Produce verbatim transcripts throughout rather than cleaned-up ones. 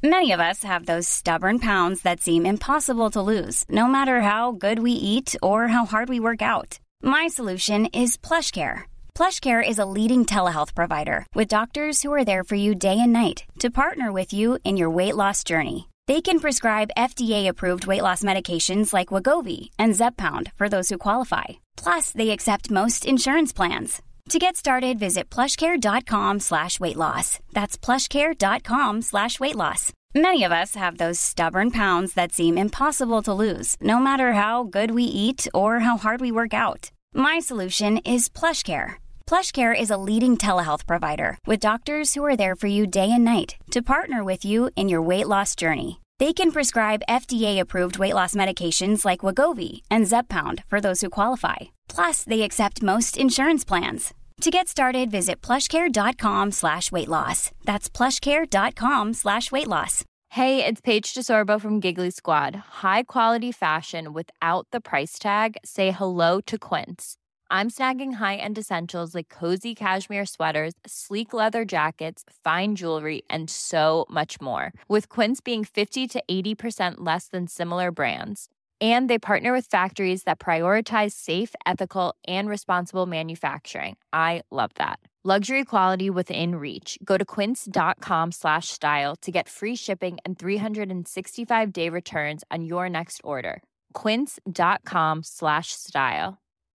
Many of us have those stubborn pounds that seem impossible to lose, no matter how good we eat or how hard we work out. My solution is PlushCare. PlushCare is a leading telehealth provider with doctors who are there for you day and night to partner with you in your weight loss journey. They can prescribe F D A-approved weight loss medications like Wegovy and Zepbound for those who qualify. Plus, they accept most insurance plans. To get started, visit plushcare.com slash weight loss. That's plushcare.com slash weight loss. Many of us have those stubborn pounds that seem impossible to lose, no matter how good we eat or how hard we work out. My solution is PlushCare. PlushCare is a leading telehealth provider with doctors who are there for you day and night to partner with you in your weight loss journey. They can prescribe F D A-approved weight loss medications like Wegovy and Zepbound for those who qualify. Plus, they accept most insurance plans. To get started, visit plushcare.com slash weight loss. That's plushcare.com slash weight loss. Hey, it's Paige DeSorbo from Giggly Squad. High quality fashion without the price tag. Say hello to Quince. I'm snagging high-end essentials like cozy cashmere sweaters, sleek leather jackets, fine jewelry, and so much more. With Quince being fifty to eighty percent less than similar brands. And they partner with factories that prioritize safe, ethical, and responsible manufacturing. I love that. Luxury quality within reach. Go to quince.com slash style to get free shipping and three sixty-five day returns on your next order. Quince.com slash style.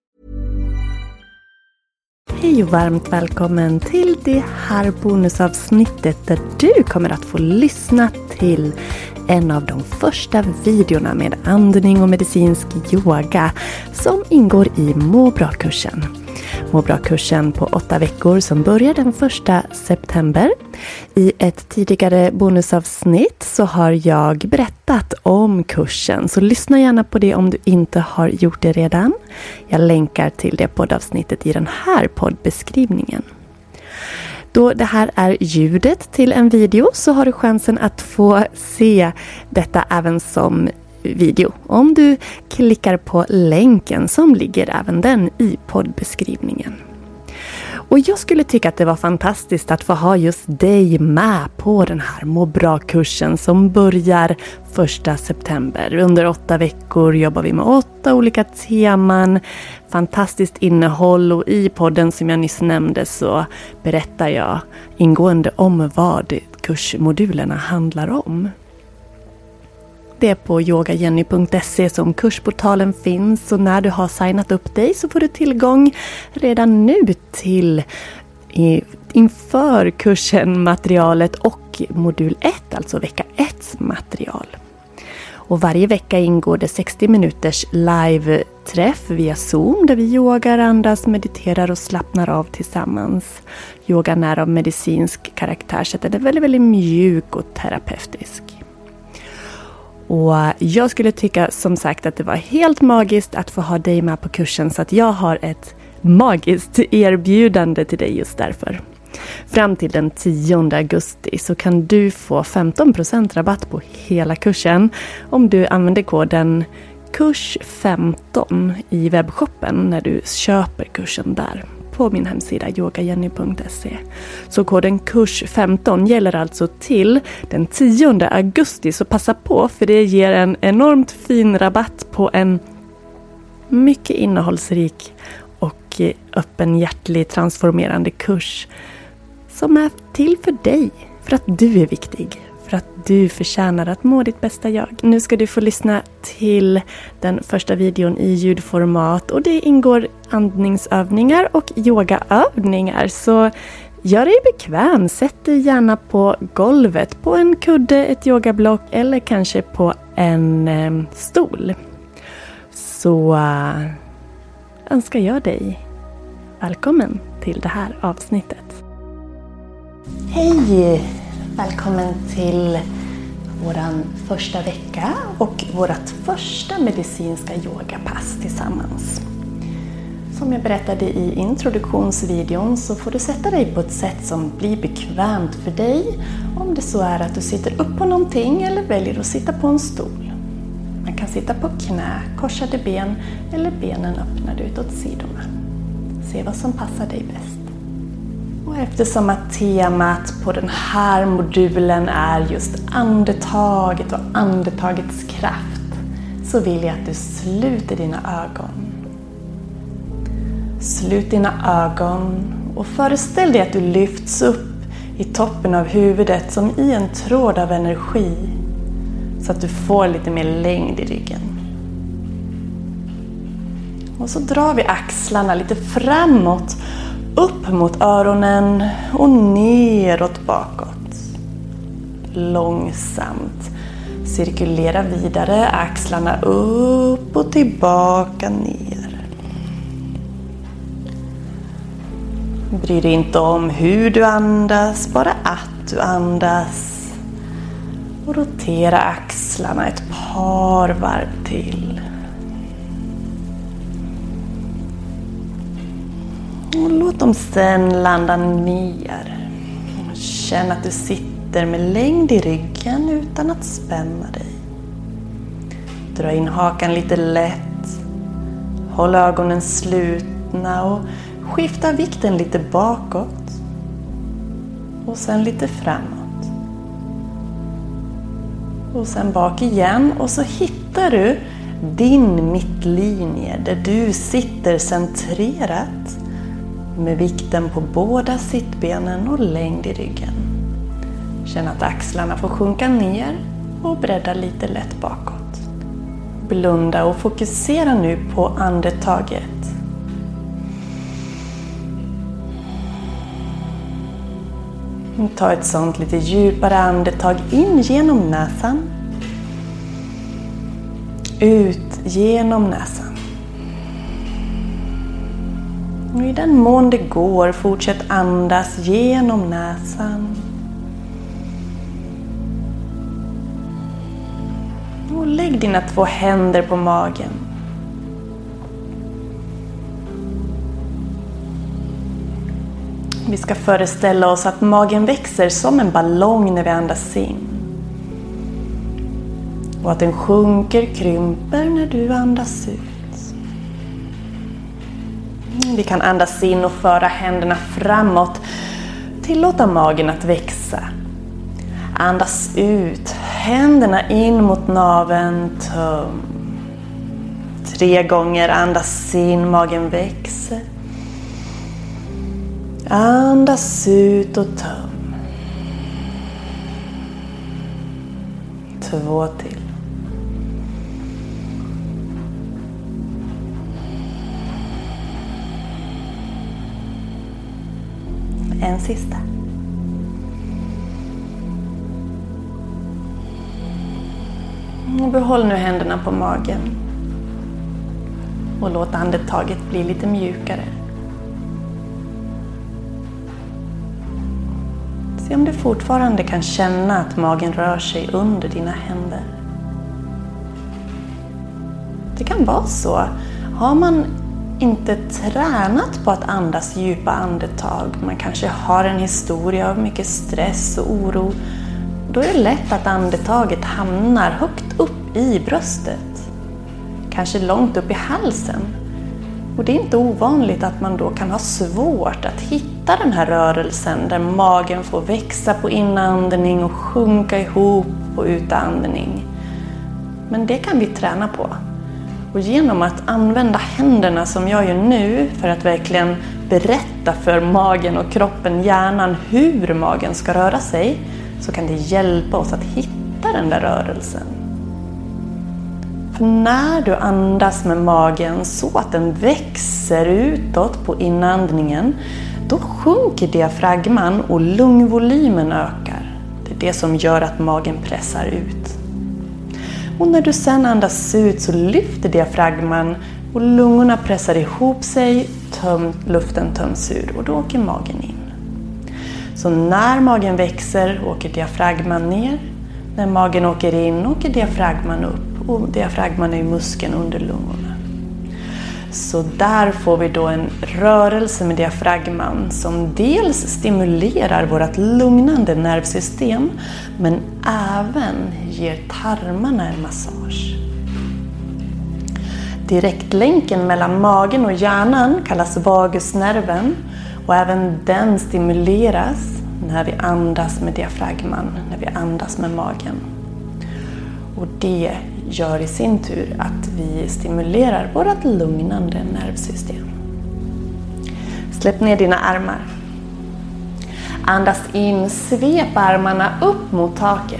Hej och varmt välkommen till det här bonusavsnittet där du kommer att få lyssna till en av de första videorna med andning och medicinsk yoga som ingår i Må bra-kursen. Må bra-kursen på åtta veckor som börjar den första september. I ett tidigare bonusavsnitt så har jag berättat om kursen, så lyssna gärna på det om du inte har gjort det redan. Jag länkar till det poddavsnittet i den här poddbeskrivningen. Då det här är ljudet till en video så har du chansen att få se detta även som video om du klickar på länken som ligger även den i poddbeskrivningen. Och jag skulle tycka att det var fantastiskt att få ha just dig med på den här Må bra-kursen som börjar första september. Under åtta veckor jobbar vi med åtta olika teman, fantastiskt innehåll, och i podden som jag nyss nämnde så berättar jag ingående om vad kursmodulerna handlar om. Det är på yogajenny punkt se som kursportalen finns, och när du har signat upp dig så får du tillgång redan nu till i, inför kursen materialet och modul ett, alltså vecka ett material. Och varje vecka ingår det sextio minuters live-träff via Zoom där vi yogar, andas, mediterar och slappnar av tillsammans. Yogan är av medicinsk karaktär så den är väldigt, väldigt mjuk och terapeutisk. Och jag skulle tycka som sagt att det var helt magiskt att få ha dig med på kursen, så att jag har ett magiskt erbjudande till dig just därför. Fram till den tionde augusti så kan du få femton procent rabatt på hela kursen om du använder koden kurs femton i webbshoppen när du köper kursen där på min hemsida yogajenny punkt se. Så koden kurs femton gäller alltså till den tionde augusti, så passa på, för det ger en enormt fin rabatt på en mycket innehållsrik och öppenhjärtlig transformerande kurs som är till för dig, för att du är viktig, för att du förtjänar att må ditt bästa jag. Nu ska du få lyssna till den första videon i ljudformat, och det ingår andningsövningar och yogaövningar. Så gör dig bekväm, sätt dig gärna på golvet, på en kudde, ett yogablock eller kanske på en eh, stol. Så äh, önskar jag dig välkommen till det här avsnittet. Hej! Välkommen till våran första vecka och vårat första medicinska yogapass tillsammans. Som jag berättade i introduktionsvideon så får du sätta dig på ett sätt som blir bekvämt för dig, om det så är att du sitter upp på någonting eller väljer att sitta på en stol. Man kan sitta på knä, korsade ben eller benen öppnade utåt sidorna. Se vad som passar dig bäst. Och Och eftersom att temat på den här modulen är just andetaget och andetagets kraft, så vill jag att du sluter dina ögon. Slut dina ögon och föreställ dig att du lyfts upp i toppen av huvudet som i en tråd av energi, så att du får lite mer längd i ryggen. Och så drar vi axlarna lite framåt, upp mot öronen och neråt bakåt. Långsamt cirkulera vidare, axlarna upp och tillbaka ner. Bry dig inte om hur du andas, bara att du andas. Och rotera axlarna ett par varv till. Och låt dem sedan landa ner. Känn att du sitter med längd i ryggen utan att spänna dig. Dra in hakan lite lätt. Håll ögonen slutna och skifta vikten lite bakåt. Och sen lite framåt. Och sen bak igen, och så hittar du din mittlinje där du sitter centrerat med vikten på båda sittbenen och längd i ryggen. Känn att axlarna får sjunka ner och bredda lite lätt bakåt. Blunda och fokusera nu på andetaget. Ta ett sånt lite djupare andetag in genom näsan. Ut genom näsan. Och i den mån det går, fortsätt andas genom näsan. Och lägg dina två händer på magen. Vi ska föreställa oss att magen växer som en ballong när vi andas in. Och att den sjunker, krymper när du andas ut. Vi kan andas in och föra händerna framåt. Tillåta magen att växa. Andas ut. Händerna in mot naveln. Töm. Tre gånger andas in. Magen växer. Andas ut och töm. Två till. En sista. Och behåll nu händerna på magen. Och låt andetaget bli lite mjukare. Se om du fortfarande kan känna att magen rör sig under dina händer. Det kan vara så. Har man inte tränat på att andas djupa andetag, man kanske har en historia av mycket stress och oro, då är det lätt att andetaget hamnar högt upp i bröstet. Kanske långt upp i halsen. Och det är inte ovanligt att man då kan ha svårt att hitta den här rörelsen där magen får växa på inandning och sjunka ihop på utandning. Men det kan vi träna på. Och genom att använda händerna som jag gör nu för att verkligen berätta för magen och kroppen, hjärnan, hur magen ska röra sig, så kan det hjälpa oss att hitta den där rörelsen. För när du andas med magen så att den växer utåt på inandningen, då sjunker diafragman och lungvolymen ökar. Det är det som gör att magen pressar ut. Och när du sedan andas ut så lyfter diafragman och lungorna pressar ihop sig, töm, luften töms ur och då åker magen in. Så när magen växer åker diafragman ner, när magen åker in åker diafragman upp och diafragman är muskeln under lungorna. Så där får vi då en rörelse med diafragman som dels stimulerar vårt lugnande nervsystem men även ger tarmarna en massage. Direktlänken mellan magen och hjärnan kallas vagusnerven Och även den stimuleras när vi andas med diafragman, när vi andas med magen. Och det gör i sin tur att vi stimulerar vårt lugnande nervsystem. Släpp ner dina armar. Andas in, svep armarna upp mot taket.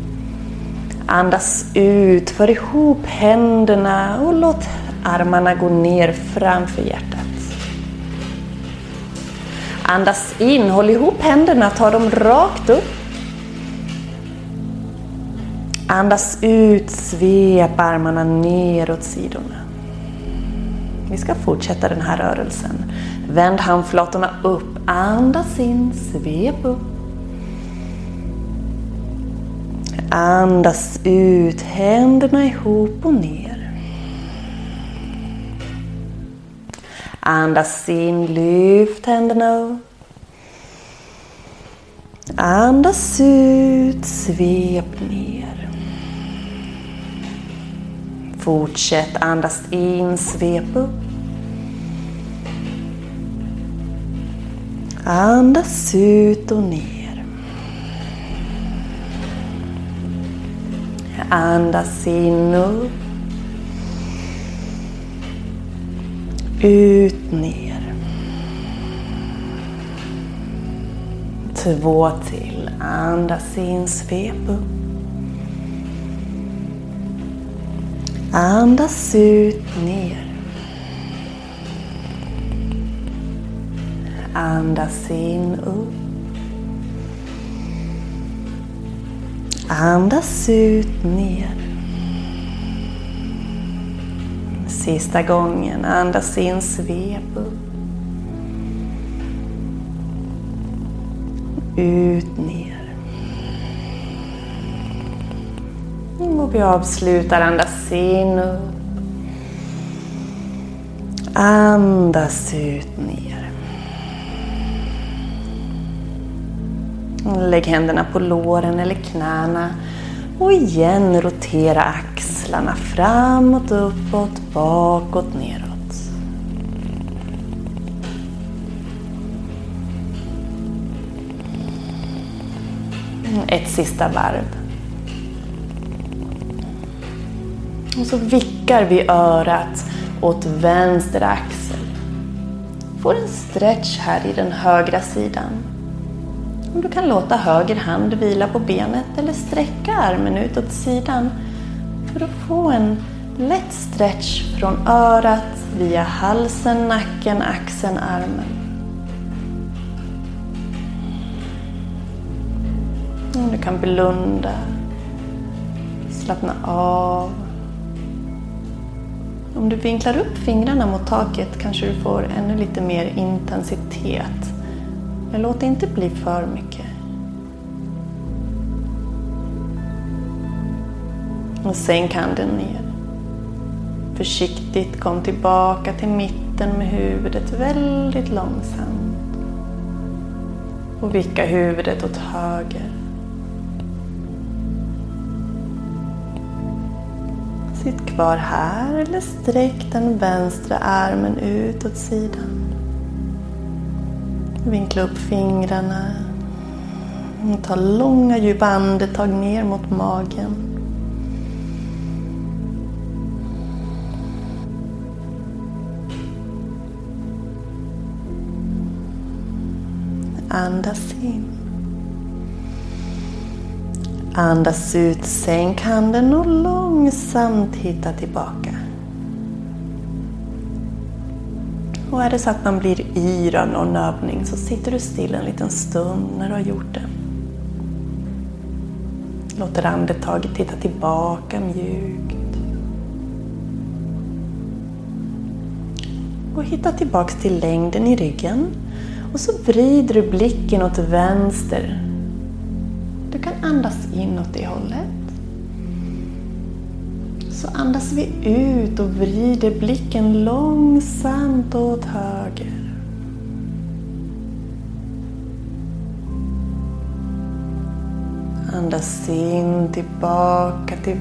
Andas ut, för ihop händerna och låt armarna gå ner framför hjärtat. Andas in, håll ihop händerna, ta dem rakt upp. Andas ut, svep armarna ner åt sidorna. Vi ska fortsätta den här rörelsen. Vänd handflatorna upp, andas in, svep upp. Andas ut, händerna ihop och ner. Andas in, lyft händerna upp. Andas ut, svep ner. Fortsätt, andas in, svep upp. Andas ut och ner. Andas in upp. Ut, ner. Två till. Andas in, svep upp. Andas ut, ner. Andas in, upp. Andas ut, ner. Sista gången. Andas in, svep upp. Ut, ner. Och vi avslutar. Andas in, upp. Andas ut, ner. Lägg händerna på låren eller knäna. Och igen rotera axlarna framåt, uppåt, bakåt, neråt. Ett sista varv. Och så vickar vi örat åt vänster axel. Får en stretch här i den högra sidan. Du kan låta höger hand vila på benet eller sträcka armen ut åt sidan för att få en lätt stretch från örat via halsen, nacken, axeln, armen. Du kan blunda, slappna av. Om du vinklar upp fingrarna mot taket kanske du får ännu lite mer intensitet. Men låt det inte bli för mycket. Och sänk handen ner. Försiktigt kom tillbaka till mitten med huvudet väldigt långsamt. Och vicka huvudet åt höger. Sitt kvar här eller sträck den vänstra armen ut åt sidan. Vinkla upp fingrarna. Ta långa djupa andetag ner mot magen. Andas in. Andas ut, sänk handen och långsamt hitta tillbaka. Och är det så att man blir yr av någon övning så sitter du still en liten stund när du har gjort det. Låter andetaget titta tillbaka mjukt. Och hitta tillbaka till längden i ryggen. Och så vrider du blicken åt vänster. Du kan andas in åt det hållet. Så andas vi ut och vrider blicken långsamt åt höger. Andas in tillbaka till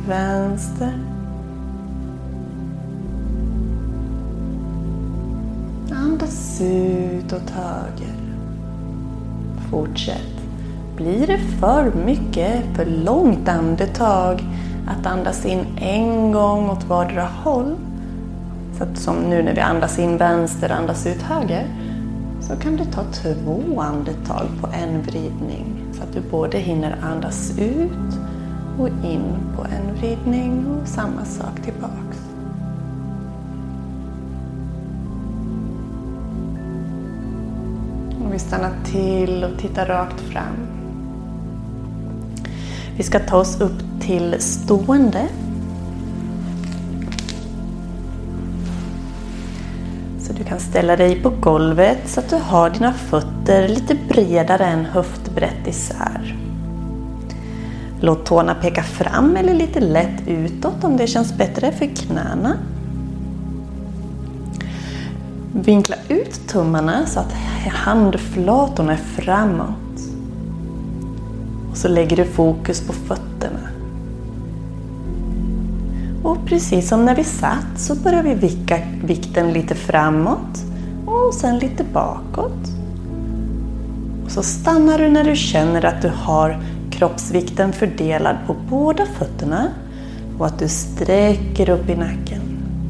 vänster. andas ut åt höger. Fortsätt. Blir det för mycket, för långt andetag att andas in en gång åt vardera håll, så att som nu när vi andas in vänster, andas ut höger, så kan du ta två andetag på en vridning så att du både hinner andas ut och in på en vridning och samma sak tillbaks. Och vi stannar till och tittar rakt fram. Vi ska ta oss upp till stående. Så du kan ställa dig på golvet så att du har dina fötter lite bredare än höftbrett isär. Låt tårna peka fram eller lite lätt utåt om det känns bättre för knäna. Vinkla ut tummarna så att handflatorna är framåt. Och så lägger du fokus på fötterna. Och precis som när vi satt så börjar vi vicka vikten lite framåt och sen lite bakåt. Och så stannar du när du känner att du har kroppsvikten fördelad på båda fötterna och att du sträcker upp i nacken.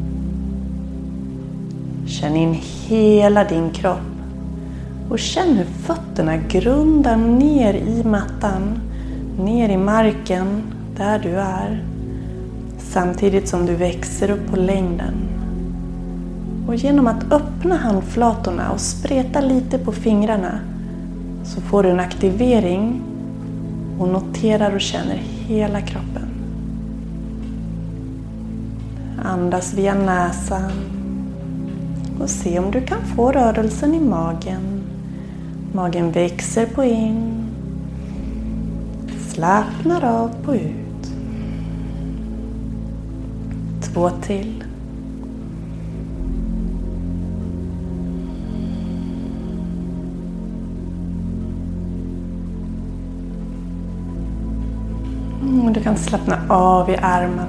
Känn in hela din kropp och känn hur fötterna grundar ner i mattan, ner i marken där du är, samtidigt som du växer upp på längden. Och genom att öppna handflatorna och spreta lite på fingrarna så får du en aktivering och noterar och känner hela kroppen. Andas via näsan och se om du kan få rörelsen i magen. Magen växer på in, slappnar av på ut. Två till. Och du kan slappna av i armarna.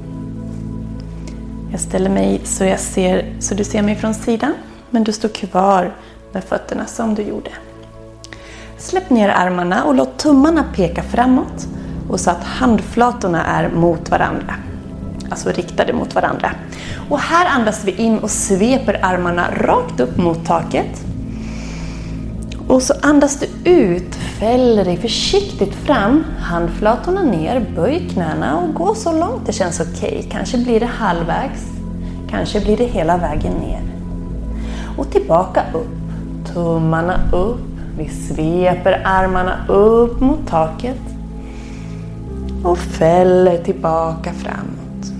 Jag ställer mig så, jag ser, så du ser mig från sidan, men du står kvar med fötterna som du gjorde. Släpp ner armarna och låt tummarna peka framåt och så att handflatorna är mot varandra. Alltså riktade mot varandra. Och här andas vi in och sveper armarna rakt upp mot taket. Och så andas du ut, fäller dig försiktigt fram, handflatorna ner, böj knäna och gå så långt det känns okej. Kanske blir det halvvägs, kanske blir det hela vägen ner. Och tillbaka upp, tummarna upp, vi sveper armarna upp mot taket och fäller tillbaka framåt.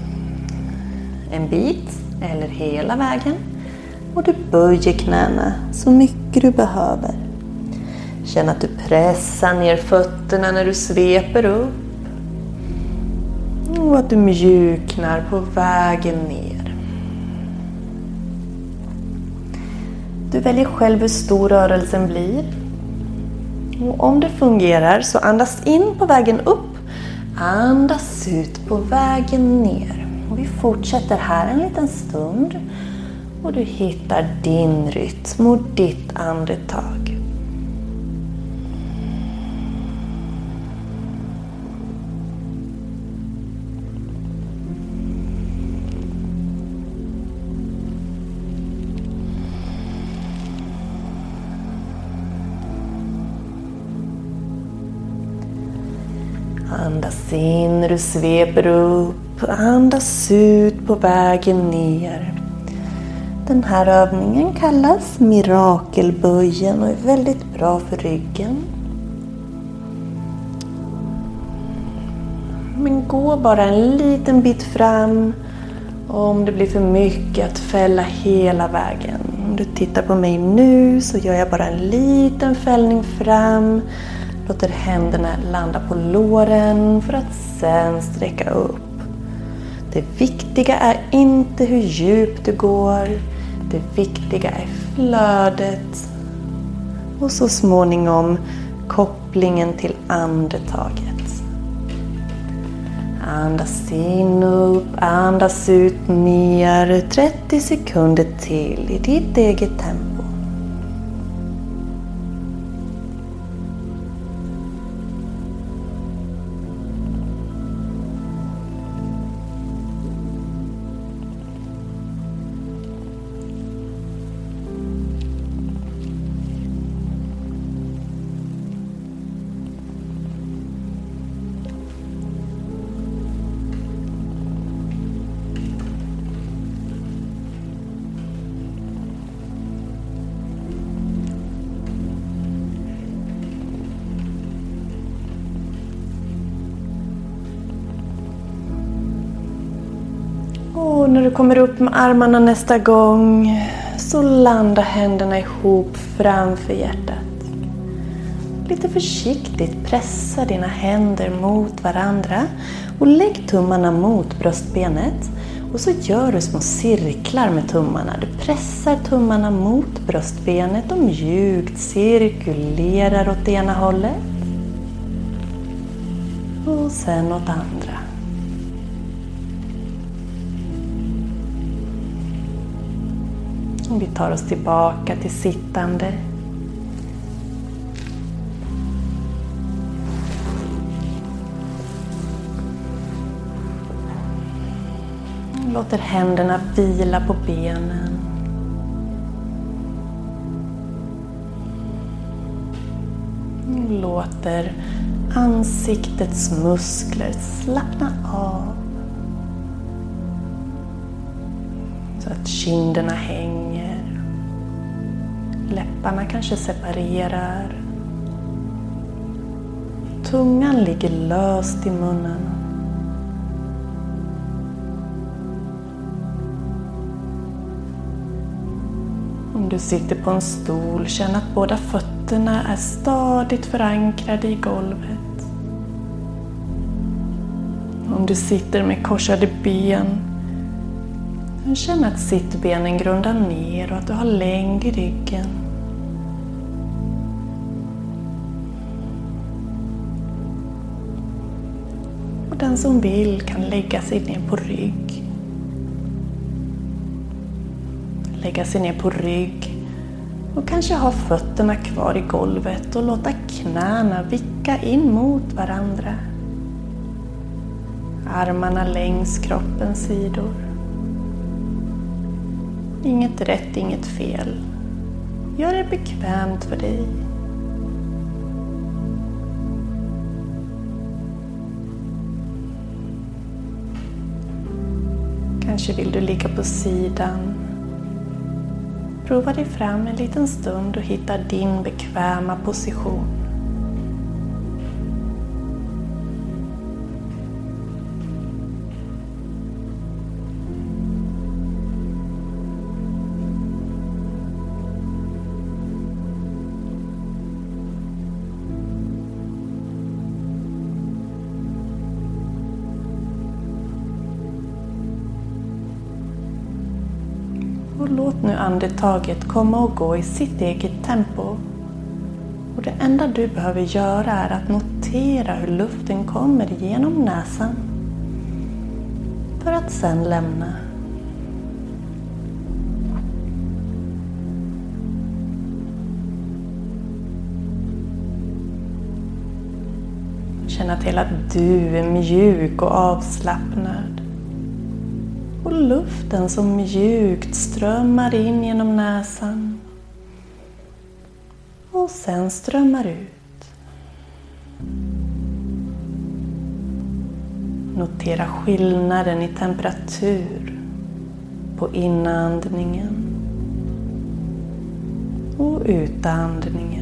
En bit eller hela vägen. Och du böjer knäna så mycket du behöver. Känn att du pressar ner fötterna när du sveper upp. Och att du mjuknar på vägen ner. Du väljer själv hur stor rörelsen blir. Och om det fungerar så andas in på vägen upp. Andas ut på vägen ner. Och vi fortsätter här en liten stund. Och du hittar din rytm och ditt andetag. Andas in när du sveper upp. Andas ut på vägen ner. Den här övningen kallas mirakelböjen och är väldigt bra för ryggen. Men gå bara en liten bit fram. Och om det blir för mycket att fälla hela vägen. Om du tittar på mig nu så gör jag bara en liten fällning fram. Låter händerna landa på låren för att sen sträcka upp. Det viktiga är inte hur djupt du går. Det viktiga är flödet. Och så småningom kopplingen till andetaget. Andas in och upp, andas ut ner. trettio sekunder till i ditt eget tempo. Och när du kommer upp med armarna nästa gång så landar händerna ihop framför hjärtat. Lite försiktigt pressa dina händer mot varandra och lägg tummarna mot bröstbenet. Och så gör du små cirklar med tummarna. Du pressar tummarna mot bröstbenet och mjukt cirkulerar åt det ena hållet. Och sen åt andra. Vi tar oss tillbaka till sittande. Låter händerna vila på benen. Låter ansiktets muskler slappna av. Så att kinderna hänger. Läpparna kanske separerar. Tungan ligger löst i munnen. Om du sitter på en stol, känn att båda fötterna är stadigt förankrade i golvet. Om du sitter med korsade ben, känn att sittbenen grundar ner och att du har längd i ryggen. Och den som vill kan lägga sig ner på rygg. Lägga sig ner på rygg och kanske ha fötterna kvar i golvet och låta knäna vicka in mot varandra. Armarna längs kroppens sidor. Inget rätt, inget fel. Gör det bekvämt för dig. Kanske vill du ligga på sidan. Prova dig fram en liten stund och hitta din bekväma position. Och låt nu andetaget komma och gå i sitt eget tempo. Och det enda du behöver göra är att notera hur luften kommer genom näsan. För att sedan lämna. Känna till att du är mjuk och avslappnad. Och luften som mjukt strömmar in genom näsan. Och sen strömmar ut. Notera skillnaden i temperatur på inandningen och utandningen.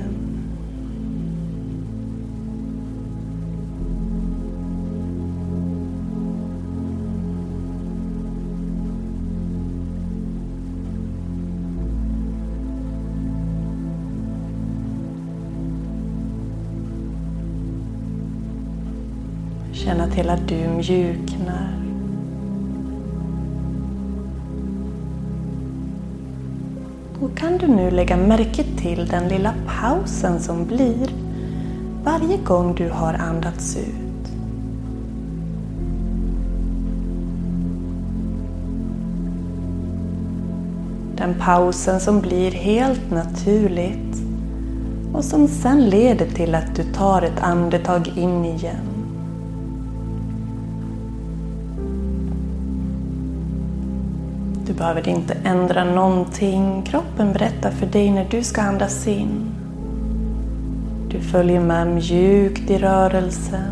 Känna till att du mjuknar. Och kan du nu lägga märke till den lilla pausen som blir varje gång du har andats ut. Den pausen som blir helt naturligt och som sen leder till att du tar ett andetag in igen. Du behöver inte ändra någonting. Kroppen berättar för dig när du ska andas in. Du följer med mjukt i rörelsen.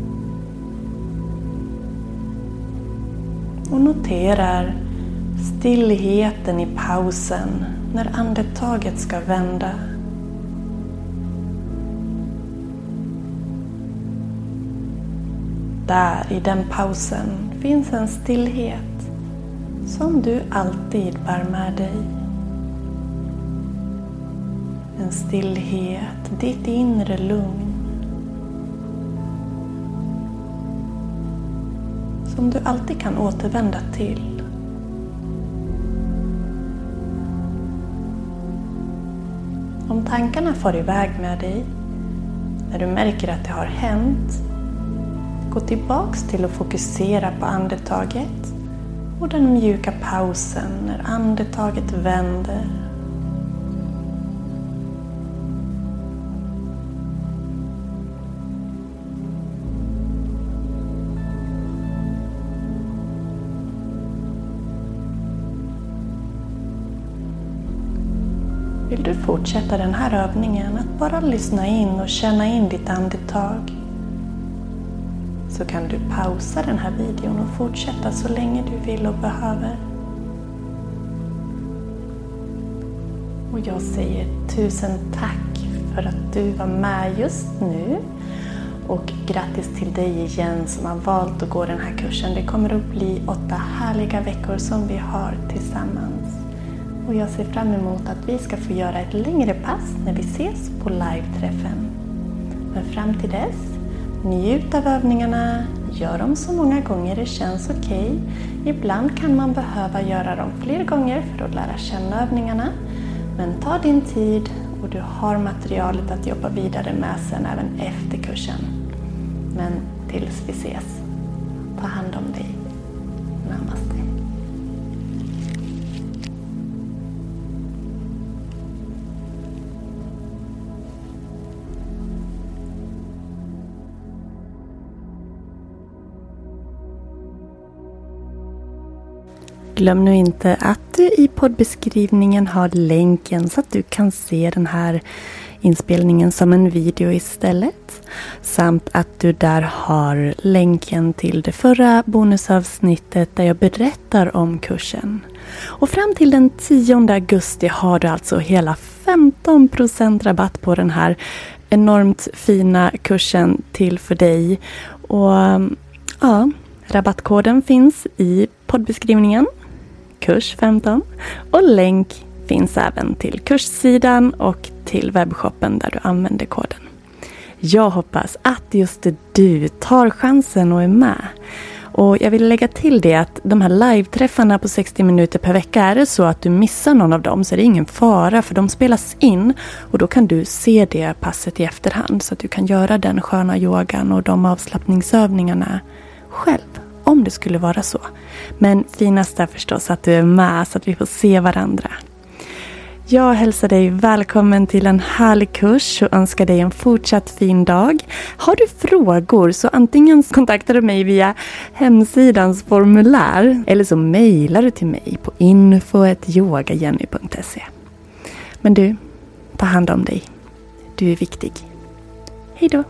Och noterar stillheten i pausen när andetaget ska vända. Där i den pausen finns en stillhet som du alltid bär med dig. En stillhet, ditt inre lugn. Som du alltid kan återvända till. Om tankarna far iväg med dig, när du märker att det har hänt, gå tillbaks till att fokusera på andetaget och den mjuka pausen när andetaget vänder. Vill du fortsätta den här övningen att bara lyssna in och känna in ditt andetag, så kan du pausa den här videon och fortsätta så länge du vill och behöver. Och jag säger tusen tack för att du var med just nu. Och grattis till dig igen som har valt att gå den här kursen. Det kommer att bli åtta härliga veckor som vi har tillsammans. Och jag ser fram emot att vi ska få göra ett längre pass när vi ses på live-träffen. Men fram till dess, njut av övningarna, gör dem så många gånger det känns okej. Ibland kan man behöva göra dem fler gånger för att lära känna övningarna. Men ta din tid och du har materialet att jobba vidare med sen även efter kursen. Men tills vi ses, ta hand om dig. Namaste. Glöm nu inte att du i poddbeskrivningen har länken så att du kan se den här inspelningen som en video istället. Samt att du där har länken till det förra bonusavsnittet där jag berättar om kursen. Och fram till den tionde augusti har du alltså hela femton procent rabatt på den här enormt fina kursen till för dig. Och ja, rabattkoden finns i poddbeskrivningen. Kurs femton. Och länk finns även till kurssidan och till webbshoppen där du använder koden. Jag hoppas att just du tar chansen och är med. Och jag vill lägga till det att de här live-träffarna på sextio minuter per vecka, är det så att du missar någon av dem så är det ingen fara, för de spelas in och då kan du se det passet i efterhand så att du kan göra den sköna yogan och de avslappningsövningarna själv. Om det skulle vara så. Men finast är förstås att du är med så att vi får se varandra. Jag hälsar dig välkommen till en härlig kurs och önskar dig en fortsatt fin dag. Har du frågor så antingen kontaktar du mig via hemsidans formulär eller så mejlar du till mig på info at yogajenny punkt se. Men du, ta hand om dig. Du är viktig. Hej då!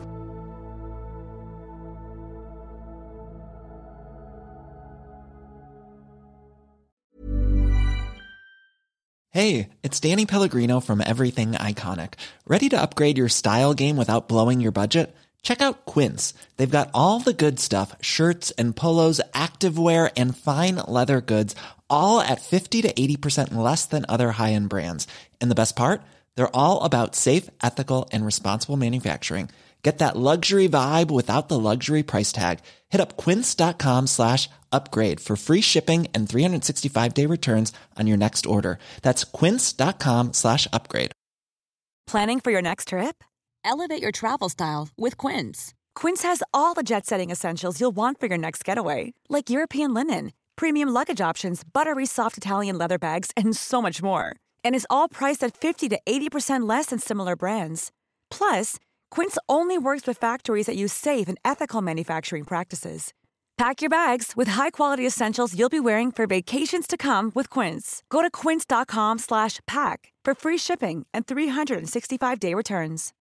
Hey, it's Danny Pellegrino from Everything Iconic. Ready to upgrade your style game without blowing your budget? Check out Quince. They've got all the good stuff, shirts and polos, activewear and fine leather goods, all at fifty to eighty percent less than other high-end brands. And the best part? They're all about safe, ethical and responsible manufacturing. Get that luxury vibe without the luxury price tag. Hit up quince.com slash upgrade for free shipping and three sixty-five day returns on your next order. That's quince.com slash upgrade. Planning for your next trip? Elevate your travel style with Quince. Quince has all the jet-setting essentials you'll want for your next getaway, like European linen, premium luggage options, buttery soft Italian leather bags, and so much more. And is all priced at fifty to eighty percent less than similar brands. Plus, Quince only works with factories that use safe and ethical manufacturing practices. Pack your bags with high-quality essentials you'll be wearing for vacations to come with Quince. Go to quince.com slash pack for free shipping and three sixty-five day returns.